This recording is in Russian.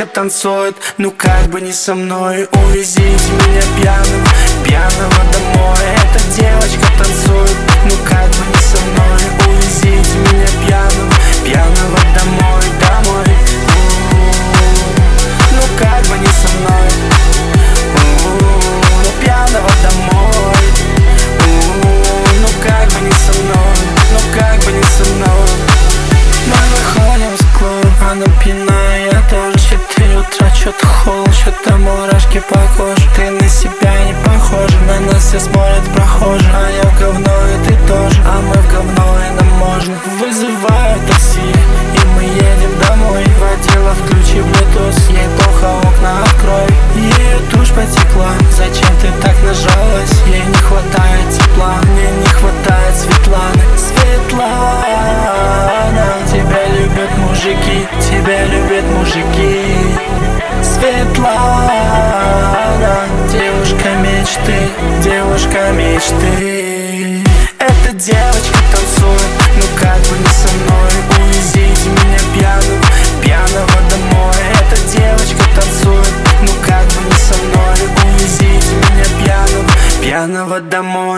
девочка танцует, ну как бы не со мной. Увезите меня пьяным, пьяного домой. Эта девочка танцует, ну как бы не со мной. Увезите меня пьяным, пьяного домой, домой. Ну как бы не со мной. Ну пьяного домой. Ну как бы не со мной, ну как бы не со мной. Мы выходим в клуб, она пьяная, я тоже. 4 утра, чё-то холод, чё-то мурашки по коже. Ты на себя не похожа, на нас все смотрят прохожие. А я в говно, и ты тоже, а мы в говно, и нам можно. Вызываю такси, и мы едем домой. Водила, включи Bluetooth, ей плохо, окна открой. Ее тушь потекла, зачем ты так нажалась? Ей не хватает тепла, мне не хватает Светланы. Светлана, тебя любят мужики, тебя любят мужики. Светлана, девушка мечты, девушка мечты. Эта девочка танцует, ну как бы не со мной. Увезите меня пьяным, пьяного домой. Эта девочка танцует, ну как бы не со мной. Увезите меня пьяным, пьяного домой.